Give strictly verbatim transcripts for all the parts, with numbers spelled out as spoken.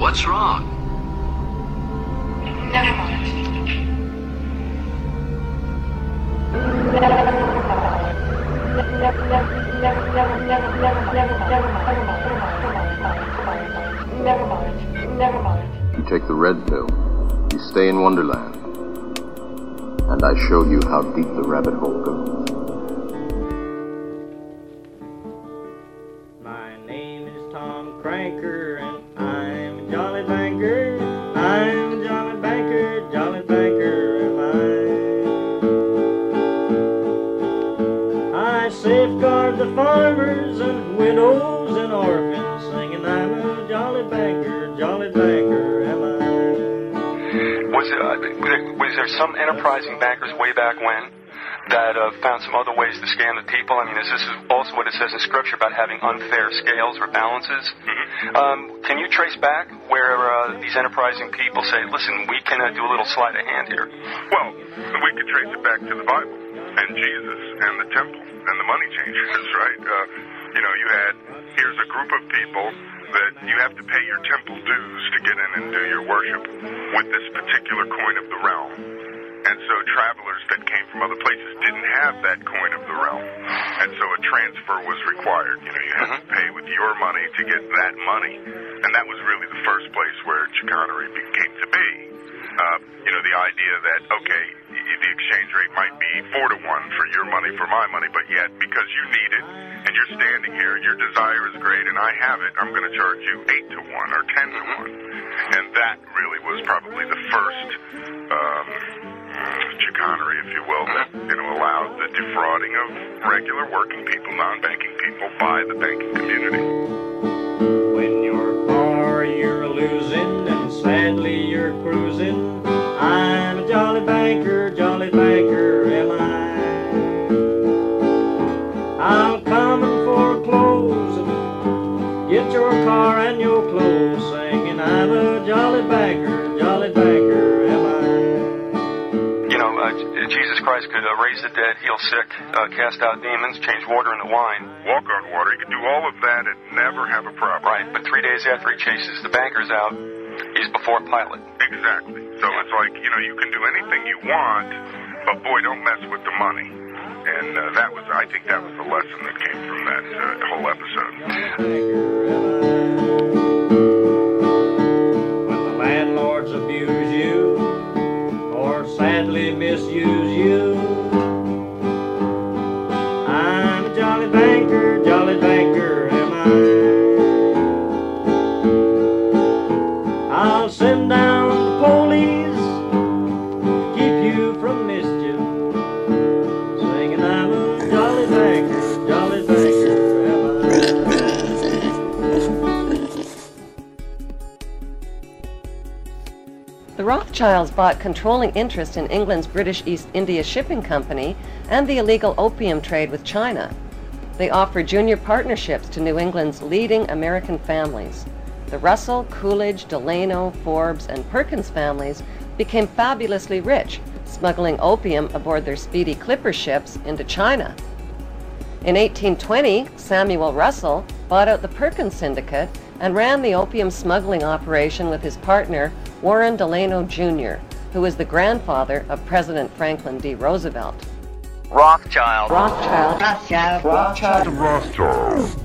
What's wrong? Never mind. Never mind. Never mind. You take the red pill. You stay in Wonderland. And I show you how deep the rabbit hole goes. My name is Tom Cranker, and I'm a jolly banker. I'm a jolly banker, jolly banker am I. I safeguard the farmers and widows and orphans, singing I'm a jolly banker, jolly banker am I. Was, uh, was there some enterprising bankers way back when that uh, found some other ways to scam the people? I mean, this, this is also what it says in Scripture about having unfair scales or balances. Mm-hmm. um, can you trace back where uh, these enterprising people say, listen, we can uh, do a little sleight of hand here? Well, we could trace it back to the Bible and Jesus and the temple and the money changers, right? Uh, you know, you had, here's a group of people that you have to pay your temple dues to get in and do your worship with this particular coin of the realm. And so travelers that came from other places didn't have that coin of the realm. And so a transfer was required. You know, you had to pay with your money to get that money. And that was really the first place where chicanery came to be. Uh, you know, the idea that, okay, the exchange rate might be four to one for your money for my money, but yet because you need it and you're standing here and your desire is great and I have it, I'm going to charge you eight to one or ten to one. And that really was probably the first um, chicanery, if you will, that, you know, allowed the defrauding of regular working people, non-banking people, by the banking community. When you're far, you're losing, and sadly you're cruising. I'm a jolly banker, jolly banker am I. I'll come and foreclose and get your car and your clothes, singing I'm a jolly banker, jolly banker am I. You know, uh, Jesus Christ could uh, raise the dead, heal sick, uh, cast out demons, change water into wine. Walk on water. He could do all of that and never have a problem. Right, but three days after he chases the bankers out, he's before Pilate. Exactly. So yeah. It's like, you know, you can do anything you want, but boy, don't mess with the money. And uh, that was, I think that was the lesson that came from that uh, whole episode. When the landlords abuse you, or sadly misuse you, I'm a jolly banker, jolly banker am I. I'll send down the police to keep you from mischief, singing I'm a jolly banker, jolly banker am The Rothschilds bought controlling interest in England's British East India Shipping Company and the illegal opium trade with China. They offered junior partnerships to New England's leading American families. The Russell, Coolidge, Delano, Forbes, and Perkins families became fabulously rich, smuggling opium aboard their speedy clipper ships into China. In eighteen twenty, Samuel Russell bought out the Perkins Syndicate and ran the opium smuggling operation with his partner, Warren Delano Junior, who was the grandfather of President Franklin D. Roosevelt. Rothschild. Rothschild. Rothschild. Rothschild. Rothschild.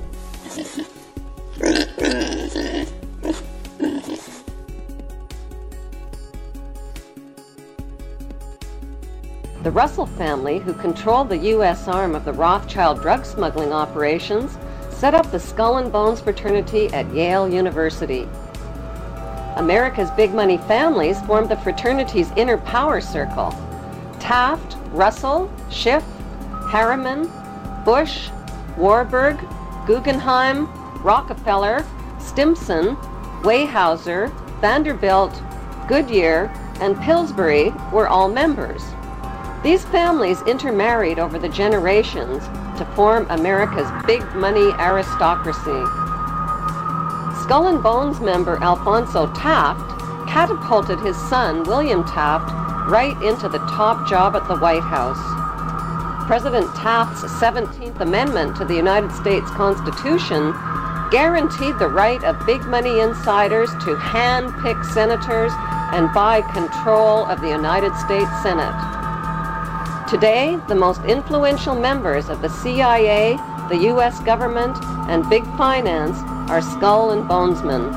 The Russell family, who controlled the U S arm of the Rothschild drug smuggling operations, set up the Skull and Bones fraternity at Yale University. America's big money families formed the fraternity's inner power circle. Taft, Russell, Schiff, Harriman, Bush, Warburg, Guggenheim, Rockefeller, Stimson, Weyerhaeuser, Vanderbilt, Goodyear, and Pillsbury were all members. These families intermarried over the generations to form America's big money aristocracy. Skull and Bones member Alphonso Taft catapulted his son, William Taft, right into the top job at the White House. President Taft's seventeenth Amendment to the United States Constitution guaranteed the right of big money insiders to hand-pick senators and buy control of the United States Senate. Today, the most influential members of the C I A, the U S government, and big finance are skull and bonesmen.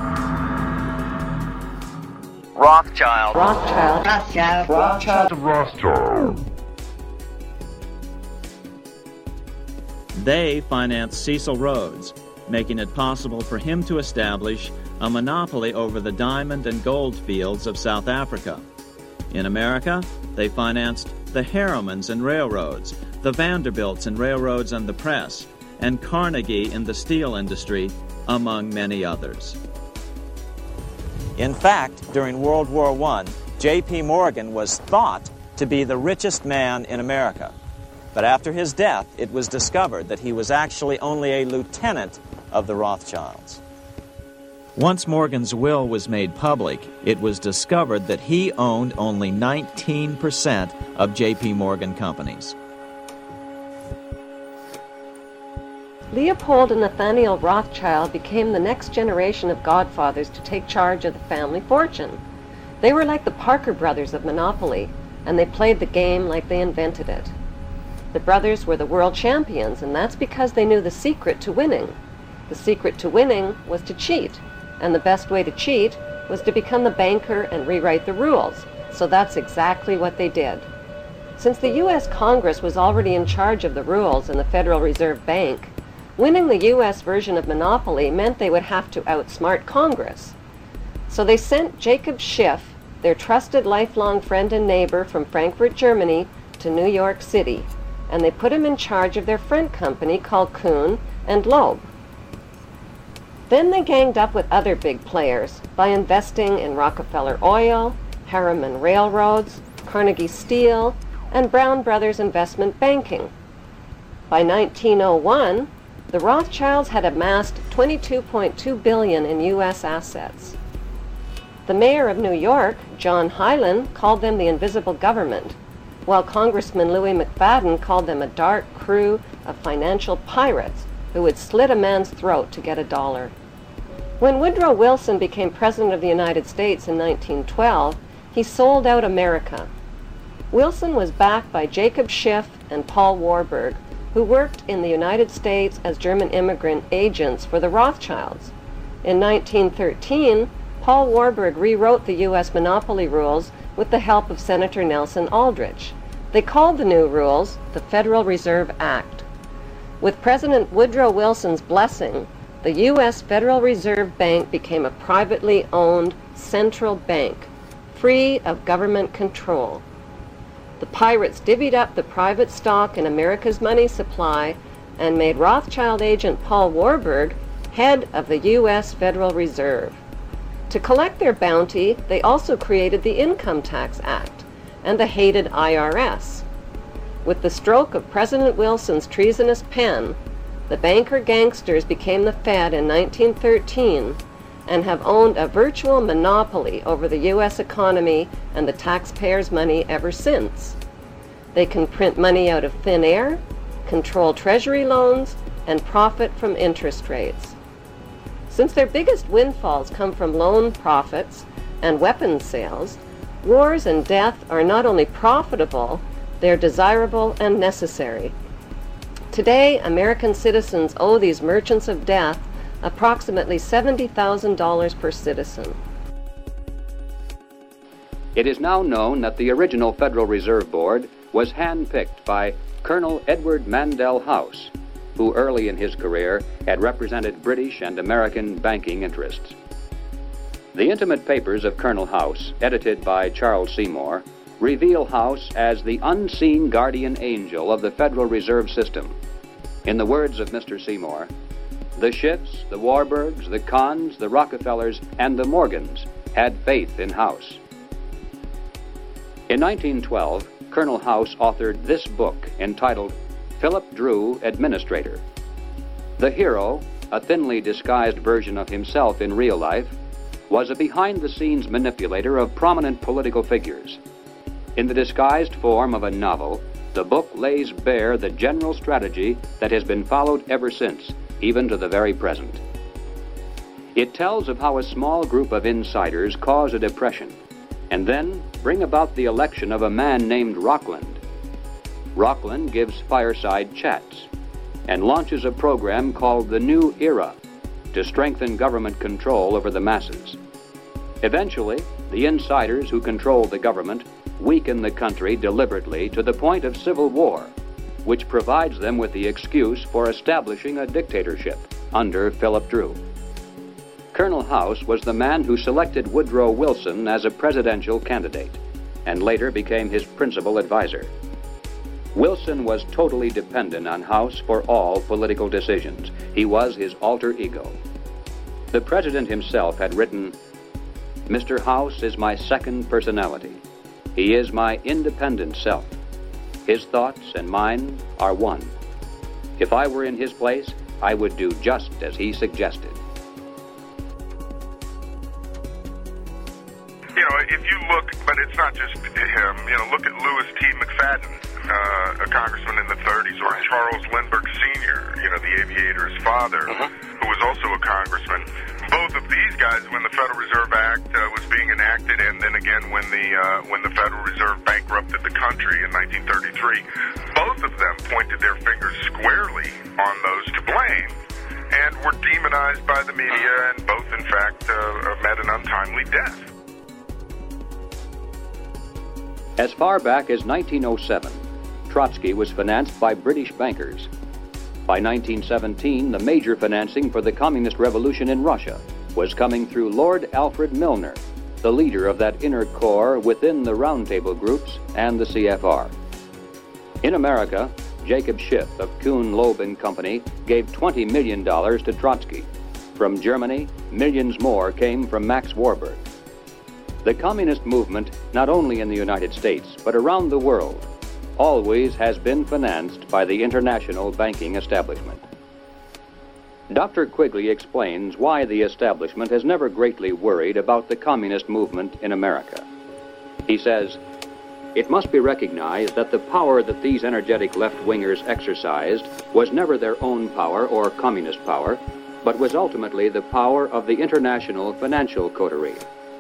Rothschild. Rothschild. Rothschild. Rothschild. Rothschild. They financed Cecil Rhodes, making it possible for him to establish a monopoly over the diamond and gold fields of South Africa. In America, they financed the Harrimans and railroads, the Vanderbilts and railroads and the press, and Carnegie in the steel industry, among many others. In fact, during World War One, J P Morgan was thought to be the richest man in America. But after his death, it was discovered that he was actually only a lieutenant of the Rothschilds. Once Morgan's will was made public, it was discovered that he owned only nineteen percent of J P Morgan companies. Leopold and Nathaniel Rothschild became the next generation of godfathers to take charge of the family fortune. They were like the Parker brothers of Monopoly, and they played the game like they invented it. The brothers were the world champions, and that's because they knew the secret to winning. The secret to winning was to cheat, and the best way to cheat was to become the banker and rewrite the rules. So that's exactly what they did. Since the U S Congress was already in charge of the rules in the Federal Reserve Bank, winning the U S version of Monopoly meant they would have to outsmart Congress. So they sent Jacob Schiff, their trusted lifelong friend and neighbor from Frankfurt, Germany, to New York City, and they put him in charge of their friend company called Kuhn and Loeb. Then they ganged up with other big players by investing in Rockefeller Oil, Harriman Railroads, Carnegie Steel, and Brown Brothers Investment Banking. By nineteen oh one, the Rothschilds had amassed twenty-two point two billion dollars in U S assets. The mayor of New York, John Hylan, called them the invisible government, while Congressman Louis McFadden called them a dark crew of financial pirates who would slit a man's throat to get a dollar. When Woodrow Wilson became President of the United States in nineteen twelve, he sold out America. Wilson was backed by Jacob Schiff and Paul Warburg, who worked in the United States as German immigrant agents for the Rothschilds. In nineteen thirteen, Paul Warburg rewrote the U S monopoly rules with the help of Senator Nelson Aldrich. They called the new rules the Federal Reserve Act. With President Woodrow Wilson's blessing, the U S Federal Reserve Bank became a privately owned central bank, free of government control. The pirates divvied up the private stock in America's money supply and made Rothschild agent Paul Warburg head of the U S Federal Reserve. To collect their bounty, they also created the Income Tax Act and the hated I R S. With the stroke of President Wilson's treasonous pen, the banker gangsters became the Fed in nineteen thirteen and have owned a virtual monopoly over the U S economy and the taxpayers' money ever since. They can print money out of thin air, control treasury loans, and profit from interest rates. Since their biggest windfalls come from loan profits and weapons sales, wars and death are not only profitable, they're desirable and necessary. Today, American citizens owe these merchants of death approximately seventy thousand dollars per citizen. It is now known that the original Federal Reserve Board was handpicked by Colonel Edward Mandell House, who early in his career had represented British and American banking interests. The intimate papers of Colonel House, edited by Charles Seymour, reveal House as the unseen guardian angel of the Federal Reserve System. In the words of Mister Seymour, the Schiffs, the Warburgs, the Kahns, the Rockefellers, and the Morgans had faith in House. In nineteen twelve, Colonel House authored this book entitled Philip Drew, Administrator. The hero, a thinly disguised version of himself in real life, was a behind-the-scenes manipulator of prominent political figures. In the disguised form of a novel, the book lays bare the general strategy that has been followed ever since, even to the very present. It tells of how a small group of insiders cause a depression and then bring about the election of a man named Rockland. Rockland gives fireside chats and launches a program called the New Era to strengthen government control over the masses. Eventually, the insiders who control the government weaken the country deliberately to the point of civil war, which provides them with the excuse for establishing a dictatorship under Philip Dru. Colonel House was the man who selected Woodrow Wilson as a presidential candidate and later became his principal advisor. Wilson was totally dependent on House for all political decisions. He was his alter ego. The president himself had written, "Mister House is my second personality. He is my independent self. His thoughts and mine are one. If I were in his place, I would do just as he suggested." You know, if you look, but it's not just him, you know, look at Louis T. McFadden, uh, a congressman in the thirties, or Charles Lindbergh Senior, you know, the aviator's father, uh-huh. who was also a congressman. Both of these guys, when the Federal Reserve Act uh, was being enacted, and then again when the uh, when the Federal Reserve bankrupted the country in nineteen thirty-three, both of them pointed their fingers squarely on those to blame and were demonized by the media, and both, in fact, uh, met an untimely death. As far back as nineteen oh seven, Trotsky was financed by British bankers. By nineteen seventeen, the major financing for the communist revolution in Russia was coming through Lord Alfred Milner, the leader of that inner core within the Roundtable groups and the C F R. In America, Jacob Schiff of Kuhn, Loeb and Company gave twenty million dollars to Trotsky. From Germany, millions more came from Max Warburg. The communist movement, not only in the United States, but around the world, always has been financed by the international banking establishment. Doctor Quigley explains why the establishment has never greatly worried about the communist movement in America. He says, "It must be recognized that the power that these energetic left-wingers exercised was never their own power or communist power, but was ultimately the power of the international financial coterie."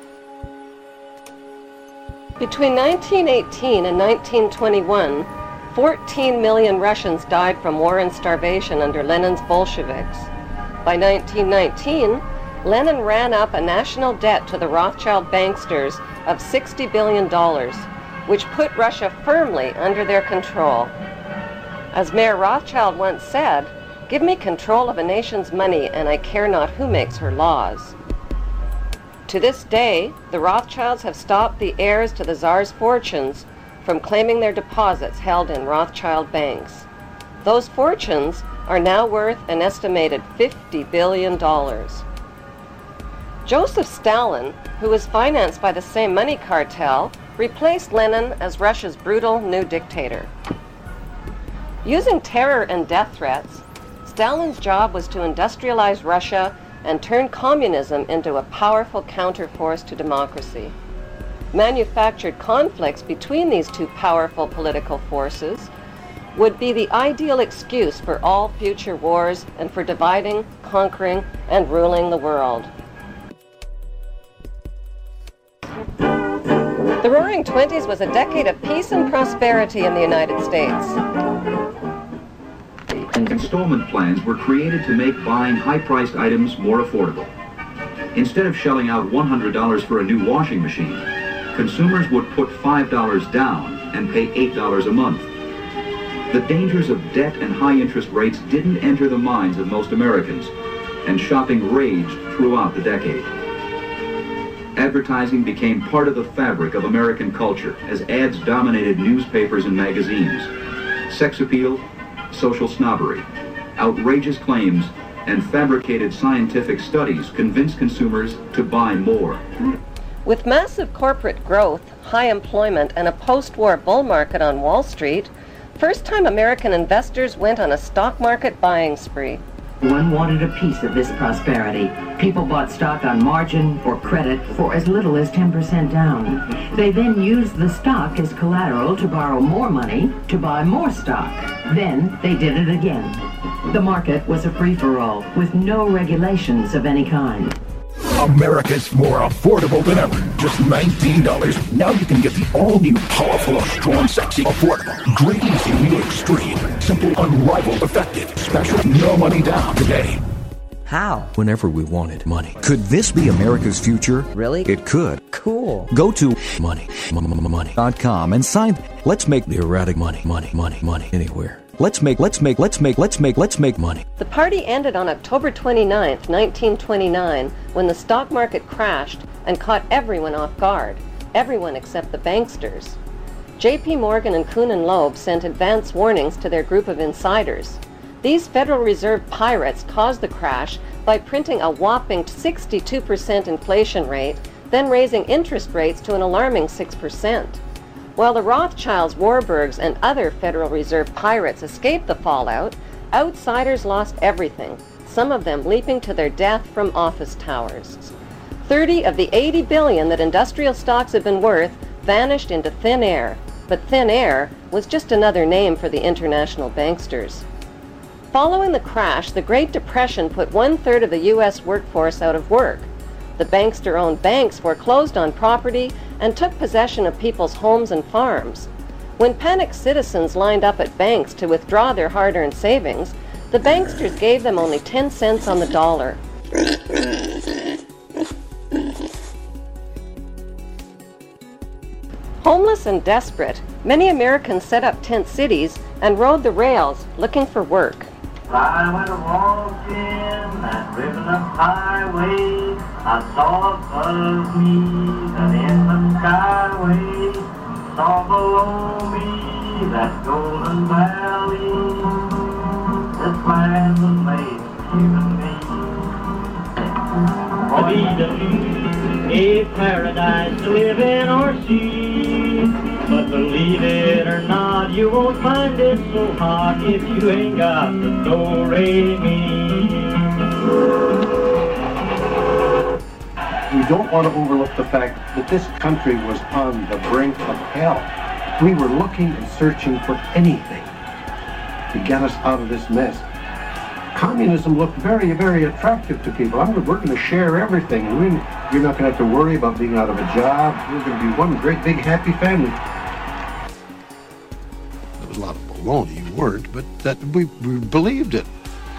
Between nineteen eighteen and nineteen twenty-one, fourteen million Russians died from war and starvation under Lenin's Bolsheviks. By nineteen nineteen, Lenin ran up a national debt to the Rothschild banksters of sixty billion dollars, which put Russia firmly under their control. As Mayor Rothschild once said, "Give me control of a nation's money and I care not who makes her laws." To this day, the Rothschilds have stopped the heirs to the Tsar's fortunes from claiming their deposits held in Rothschild banks. Those fortunes are now worth an estimated fifty billion dollars. Joseph Stalin, who was financed by the same money cartel, replaced Lenin as Russia's brutal new dictator. Using terror and death threats, Stalin's job was to industrialize Russia and turn communism into a powerful counterforce to democracy. Manufactured conflicts between these two powerful political forces would be the ideal excuse for all future wars and for dividing, conquering, and ruling the world. The Roaring Twenties was a decade of peace and prosperity in the United States. Installment plans were created to make buying high-priced items more affordable. Instead of shelling out one hundred dollars for a new washing machine, consumers would put five dollars down and pay eight dollars a month. The dangers of debt and high interest rates didn't enter the minds of most Americans, and shopping raged throughout the decade. Advertising became part of the fabric of American culture as ads dominated newspapers and magazines. Sex appeal, social snobbery, outrageous claims, and fabricated scientific studies convinced consumers to buy more. With massive corporate growth, high employment, and a post-war bull market on Wall Street, first-time American investors went on a stock market buying spree. One wanted a piece of this prosperity. People bought stock on margin or credit for as little as ten percent down. They then used the stock as collateral to borrow more money to buy more stock. Then they did it again. The market was a free-for-all with no regulations of any kind. America's more affordable than ever. Just nineteen dollars. Now you can get the all-new, powerful, strong, sexy, affordable, great, easy, new extreme, simple, unrivaled, effective, special, no money down today. How? Whenever we wanted money. Could this be America's future? Really? It could. Cool. Go to money money dot com and sign. Let's make the erratic money, money, money, money anywhere. Let's make, let's make, let's make, let's make, let's make money. The party ended on October twenty-ninth, nineteen twenty-nine, when the stock market crashed and caught everyone off guard, everyone except the banksters. J P Morgan and Kuhn and Loeb sent advance warnings to their group of insiders. These Federal Reserve pirates caused the crash by printing a whopping sixty-two percent inflation rate, then raising interest rates to an alarming six percent. While the Rothschilds, Warburgs, and other Federal Reserve pirates escaped the fallout, outsiders lost everything, some of them leaping to their death from office towers. Thirty of the eighty billion that industrial stocks had been worth vanished into thin air, but thin air was just another name for the international banksters. Following the crash, the Great Depression put one-third of the U S workforce out of work. The bankster-owned banks foreclosed on property and took possession of people's homes and farms. When panicked citizens lined up at banks to withdraw their hard-earned savings, the banksters gave them only ten cents on the dollar. Homeless and desperate, many Americans set up tent cities and rode the rails looking for work. I went walking that riven-up highway. I saw above me that inland skyway. Saw below me that golden valley. This land was made for you and me. A paradise to live in or see. But believe it or not, you won't find it so hot if you ain't got the do-re-mi. We don't want to overlook the fact that this country was on the brink of hell. We were looking and searching for anything to get us out of this mess. Communism looked very, very attractive to people. I mean, we're going to share everything. We, you're not going to have to worry about being out of a job. We're going to be one great, big, happy family. There was a lot of baloney, you weren't, but that we, we believed it.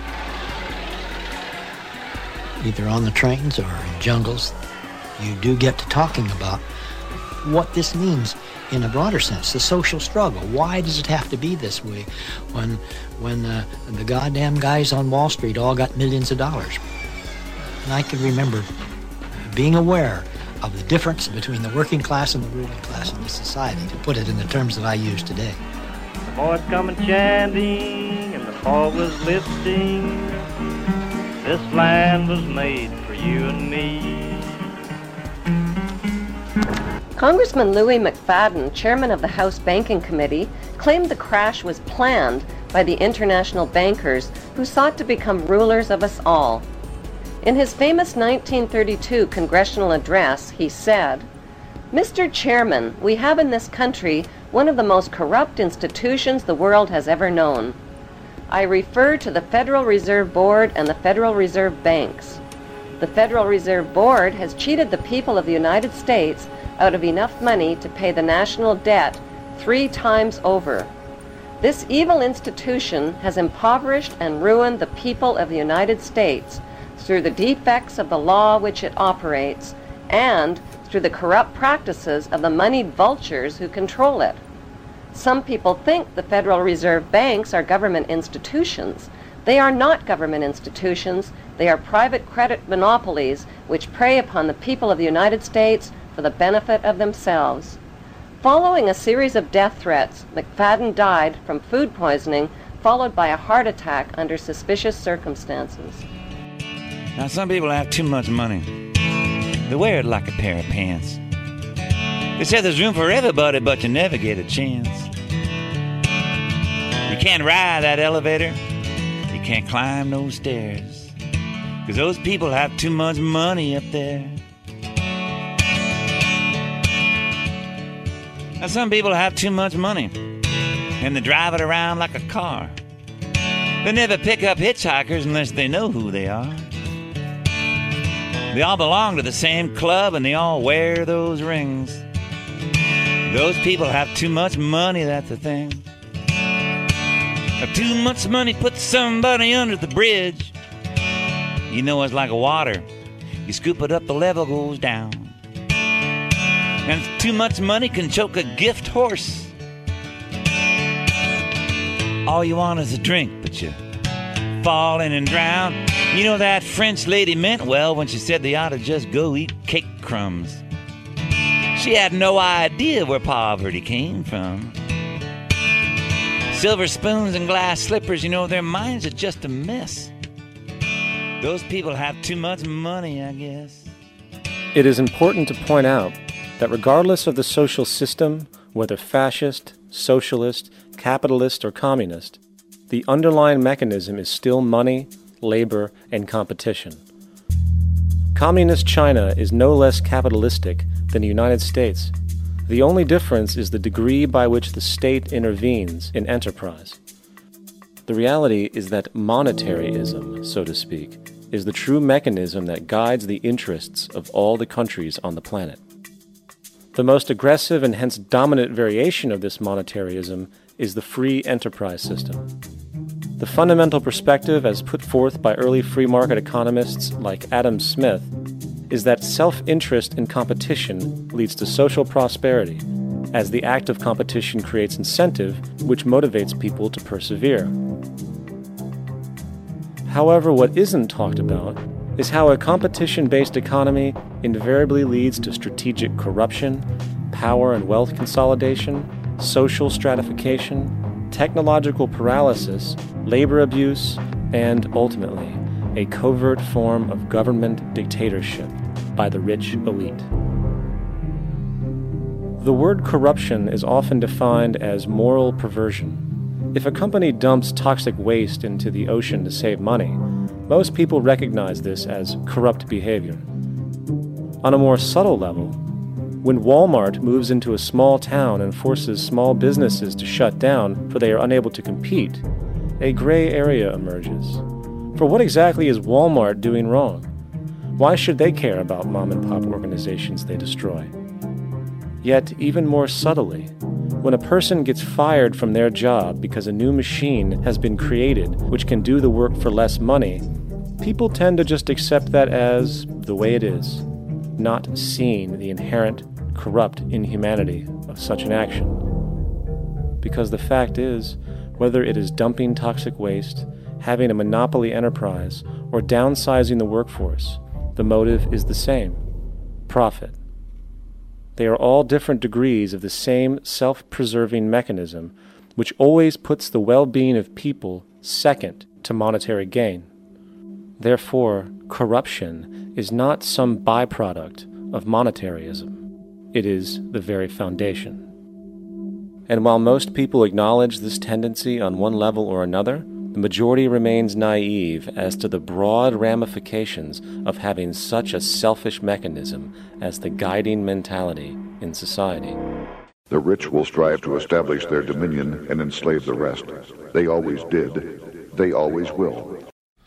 Either on the trains or in jungles, you do get to talking about what this means in a broader sense, the social struggle. Why does it have to be this way when when uh, the goddamn guys on Wall Street all got millions of dollars? And I can remember being aware of the difference between the working class and the ruling class in this society, to put it in the terms that I use today. The boys coming chanting and the fog was lifting. This land was made for you and me. Congressman Louis McFadden, chairman of the House Banking Committee, claimed the crash was planned by the international bankers who sought to become rulers of us all. In his famous nineteen thirty-two congressional address, he said, "Mister Chairman, we have in this country one of the most corrupt institutions the world has ever known. I refer to the Federal Reserve Board and the Federal Reserve Banks. The Federal Reserve Board has cheated the people of the United States out of enough money to pay the national debt three times over. This evil institution has impoverished and ruined the people of the United States through the defects of the law which it operates and through the corrupt practices of the moneyed vultures who control it. Some people think the Federal Reserve banks are government institutions. They are not government institutions. They are private credit monopolies which prey upon the people of the United States for the benefit of themselves." Following a series of death threats, McFadden died from food poisoning, followed by a heart attack under suspicious circumstances. Now, some people have too much money. They wear it like a pair of pants. They say there's room for everybody, but you never get a chance. You can't ride that elevator. You can't climb no stairs, 'cause those people have too much money up there. Now some people have too much money, and they drive it around like a car. They never pick up hitchhikers unless they know who they are. They all belong to the same club, and they all wear those rings. Those people have too much money, that's the thing. Now, too much money puts somebody under the bridge. You know it's like water. You scoop it up, the level goes down. And too much money can choke a gift horse. All you want is a drink, but you fall in and drown. You know that French lady meant well when she said they ought to just go eat cake crumbs. She had no idea where poverty came from. Silver spoons and glass slippers, you know, their minds are just a mess. Those people have too much money, I guess. It is important to point out that regardless of the social system, whether fascist, socialist, capitalist, or communist, the underlying mechanism is still money, labor, and competition. Communist China is no less capitalistic than the United States. The only difference is the degree by which the state intervenes in enterprise. The reality is that monetaryism, so to speak, is the true mechanism that guides the interests of all the countries on the planet. The most aggressive and hence dominant variation of this monetaryism is the free enterprise system. The fundamental perspective as put forth by early free market economists like Adam Smith is that self-interest in competition leads to social prosperity, as the act of competition creates incentive which motivates people to persevere. However, what isn't talked about is how a competition-based economy invariably leads to strategic corruption, power and wealth consolidation, social stratification, technological paralysis, labor abuse, and, ultimately, a covert form of government dictatorship by the rich elite. The word corruption is often defined as moral perversion. If a company dumps toxic waste into the ocean to save money, most people recognize this as corrupt behavior. On a more subtle level, when Walmart moves into a small town and forces small businesses to shut down for they are unable to compete, a gray area emerges. For what exactly is Walmart doing wrong? Why should they care about mom-and-pop organizations they destroy? Yet, even more subtly, when a person gets fired from their job because a new machine has been created which can do the work for less money, people tend to just accept that as the way it is, not seeing the inherent, corrupt inhumanity of such an action. Because the fact is, whether it is dumping toxic waste, having a monopoly enterprise, or downsizing the workforce, the motive is the same: profit. They are all different degrees of the same self-preserving mechanism, which always puts the well-being of people second to monetary gain. Therefore, corruption is not some byproduct of monetaryism. It is the very foundation. And while most people acknowledge this tendency on one level or another, the majority remains naive as to the broad ramifications of having such a selfish mechanism as the guiding mentality in society. The rich will strive to establish their dominion and enslave the rest. They always did. They always will.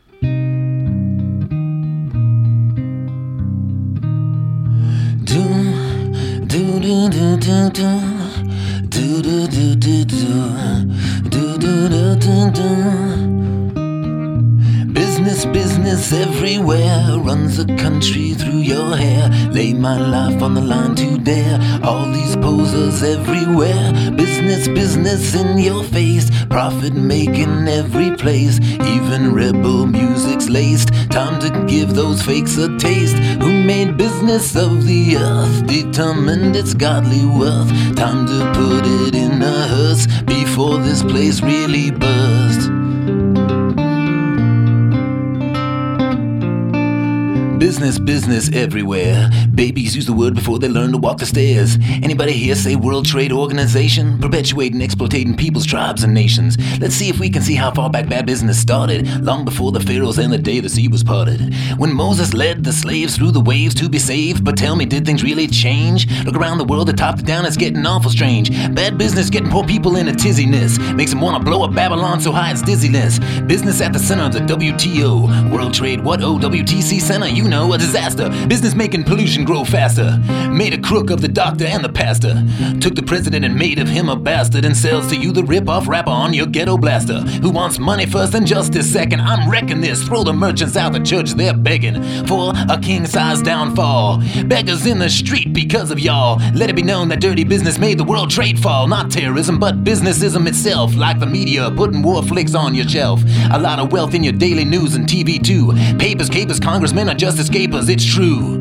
Do, do, do, do, do, do. Do do do do do do do do do do. Business, business everywhere. Runs the country through your hair. Lay my life on the line to dare. All these posers everywhere. Business, business in your face. Profit making every place. Even rebel music's laced. Time to give those fakes a taste. Who made business of the earth? Determined its godly worth. Time to put it in a hearse before this place really bursts. Business, business everywhere. Babies use the word before they learn to walk the stairs. Anybody here say World Trade Organization? Perpetuating, exploiting peoples, tribes, and nations. Let's see if we can see how far back bad business started, long before the pharaohs and the day the sea was parted. When Moses led the slaves through the waves to be saved, but tell me, did things really change? Look around the world, the top to down, it's getting awful strange. Bad business getting poor people in a tizziness, makes them want to blow up Babylon so high it's dizziness. Business at the center of the W T O, World Trade, what O, W T C Center, you know, a disaster. Business making pollution grow faster. Made a crook of the doctor and the pastor. Took the president and made of him a bastard, and sells to you the rip-off rapper on your ghetto blaster. Who wants money first and justice second? I'm wrecking this. Throw the merchants out the church, they're begging for a king-size downfall. Beggars in the street because of y'all. Let it be known that dirty business made the world trade fall. Not terrorism, but businessism itself. Like the media putting war flicks on your shelf. A lot of wealth in your daily news and T V too. Papers, capers, congressmen are just escapers, it's true.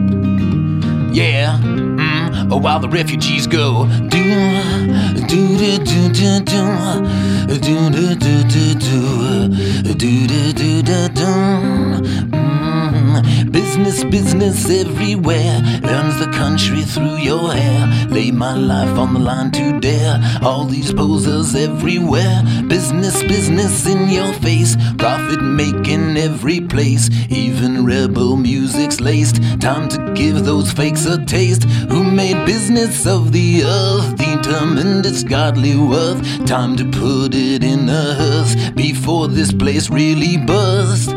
Yeah, mm, oh, while the refugees go. Do, do, do, do, do, do, do, do, do, do, do, do, do, do. Business, business everywhere. Runs the country through your hair. Lay my life on the line to dare. All these posers everywhere. Business, business in your face. Profit making every place. Even rebel music's laced. Time to give those fakes a taste. Who made business of the earth? Determined its godly worth. Time to put it in a hearse before this place really burst.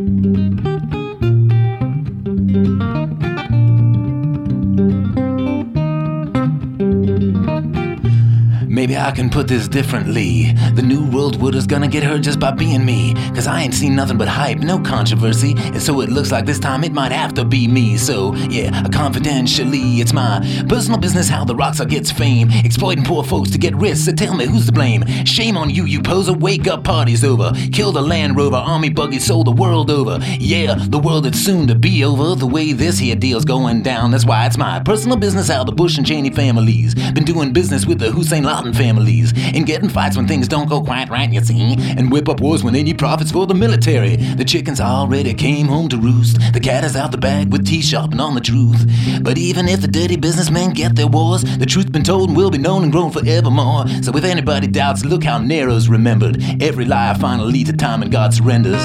Maybe I can put this differently. The new world order's gonna get hurt just by being me. Cause I ain't seen nothing but hype, no controversy. And so it looks like this time it might have to be me. So yeah, confidentially, it's my personal business how the rockstar gets fame. Exploiting poor folks to get rich, so tell me who's to blame. Shame on you, you poser, wake up, party's over. Kill the Land Rover, army buggy, sold the world over. Yeah, the world that's soon to be over. The way this here deal's going down, that's why it's my personal business how the Bush and Cheney families been doing business with the Hussein Laden families, and getting fights when things don't go quite right, you see, and whip up wars when they need profits for the military. The chickens already came home to roost. The cat is out the bag with teeth sharpened on the truth. But even if the dirty businessmen get their wars, the truth's been told and will be known and grown forevermore. So if anybody doubts, look how Nero's remembered. Every lie finally leads to time and God surrenders.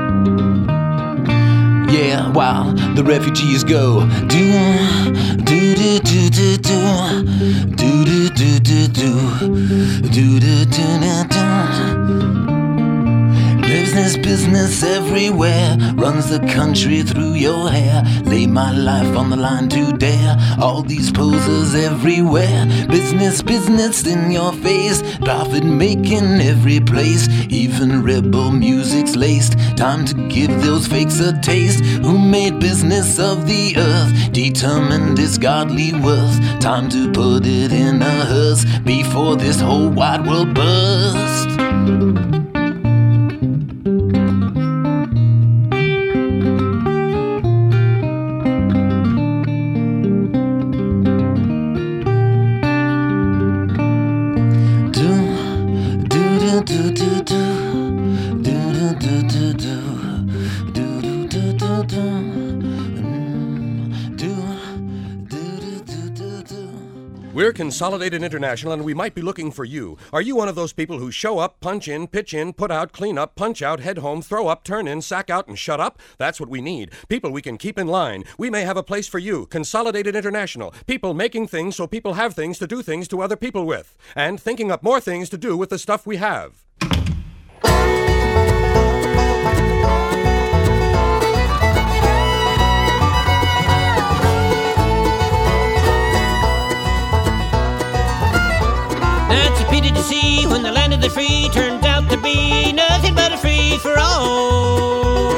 Yeah, while the refugees go. Do, do, do, do, do, do, do, do, do, do, do, do, do, do, do. Business, business everywhere. Runs the country through your hair. Lay my life on the line to dare. All these posers everywhere. Business, business in your face. Profit making every place. Even rebel music's laced. Time to give those fakes a taste. Who made business of the earth? Determined its godly worth. Time to put it in a hearse before this whole wide world bursts. We're Consolidated International, and we might be looking for you. Are you one of those people who show up, punch in, pitch in, put out, clean up, punch out, head home, throw up, turn in, sack out, and shut up? That's what we need. People we can keep in line. We may have a place for you. Consolidated International. People making things so people have things to do things to other people with. And thinking up more things to do with the stuff we have. It's a pity to see when the land of the free turns out to be nothing but a free for all.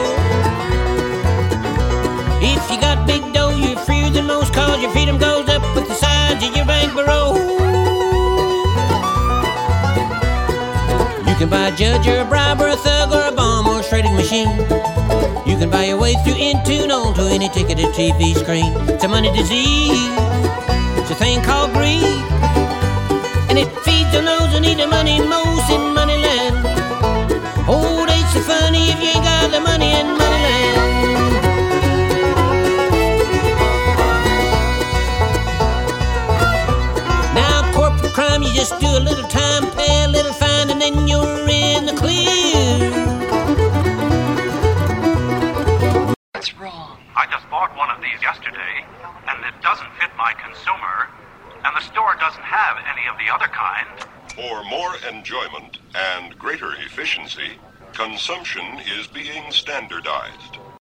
If you got big dough, you're freer than most, cause your freedom goes up with the size of your bank bureau. You can buy a judge or a bribe or a thug or a bomb or a trading machine. You can buy your way through into no to any ticketed T V screen. It's a money disease. It's a thing called greed. And it feeds on those who need the money most in Moneyland. Oh, it's so funny if you ain't got the money in Moneyland. a little time, pay a little fine, and then you're in the clear. What's wrong? I just bought one of these yesterday, and it doesn't fit my consumer, and the store doesn't have any of the other kind. For more enjoyment and greater efficiency, consumption is being standardized.